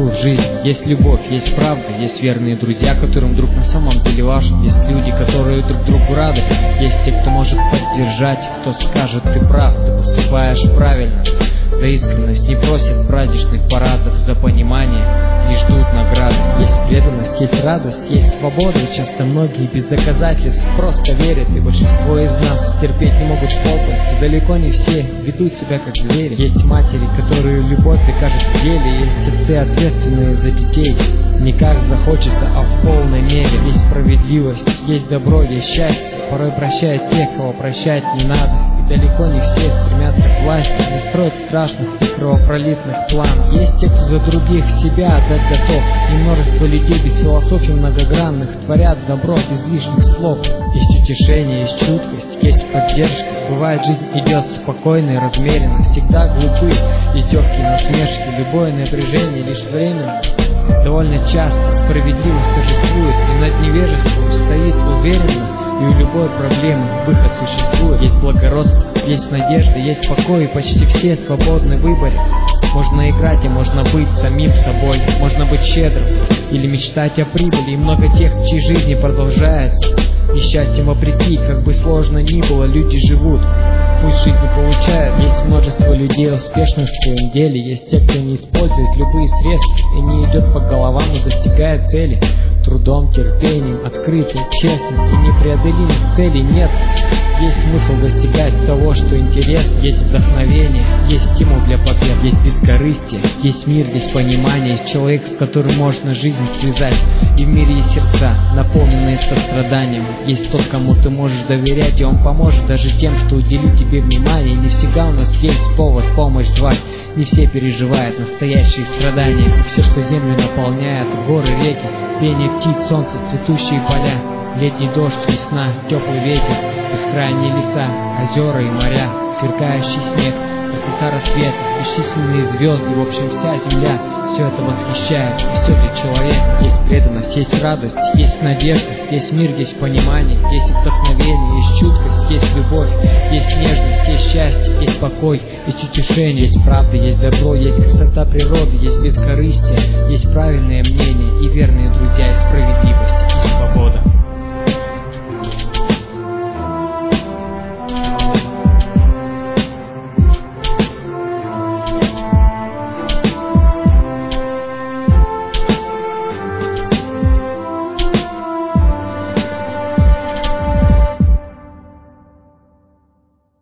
смысл в жизни. Есть любовь, есть правда, есть верные друзья, которым друг на самом деле важен. Есть люди, которые друг другу рады. Есть те, кто может поддержать, кто скажет: ты прав, ты поступаешь правильно. За искренность не просят праздничных парадов, за понимание не ждут награды. Есть преданность, есть радость, есть свобода, и часто многие без доказательств просто верят. И большинство из нас терпеть не могут подлости. Далеко не все ведут себя как звери. Есть матери, которые любовь докажут в деле. Есть отцы, ответственные за детей. Не как захочется, а в полной мере. Есть справедливость, есть добро, есть счастье. Порой прощают тех, кого прощать не надо. И далеко не все стремятся к власти, не строят страшных и кровопролитных планов. Есть те, кто за других себя отдать готов. И множество людей без философий многогранных творят добро без лишних слов. Есть утешение, есть чуткость, есть поддержка. Бывает, жизнь идет спокойно и размеренно. Всегда глупы издевки, насмешки. Любое напряжение лишь временно. Довольно часто справедливость торжествует, и над невежеством стоит уверенно. И у любой проблемы выход существует. Есть благородство, есть надежда, есть покой, и почти все свободны в выборе. Можно играть, и можно быть самим собой. Можно быть щедрым или мечтать о прибыли. И много тех, чьи жизни продолжается несчастьем вопреки. Как бы сложно ни было, люди живут, пусть жизнь не получается. Есть множество людей успешных в своем деле. Есть те, кто не использует любые средства и не идет по головам, но достигает цели. Трудом, терпением, открытым, честным и непреодолимых целей нет. Есть смысл достигать того, что интересно. Есть вдохновение, есть стимул для побед. Есть бескорыстие, есть мир, есть понимание. Есть человек, с которым можно жизнь связать. И в мире есть сердца, наполненные состраданием. Есть тот, кому ты можешь доверять, и он поможет даже тем, что уделит тебе внимание. И не всегда у нас есть повод помощь звать. Не все переживают настоящие страдания. И все, что землю наполняет, горы, реки, пение птиц, солнце, цветущие поля, летний дождь, весна, теплый ветер, бескрайние леса, озера и моря, сверкающий снег, красота рассвета, бесчисленные звезды, в общем вся земля. Все это восхищает, и все для человека. Есть преданность, есть радость, есть надежда, есть мир, есть понимание, есть вдохновение, есть чуткость, есть любовь, есть нежность, есть счастье, есть покой, есть утешение, есть правда, есть добро, есть красота природы, есть бескорыстие, есть правильное мнение и верные друзья, и справедливость, и свобода.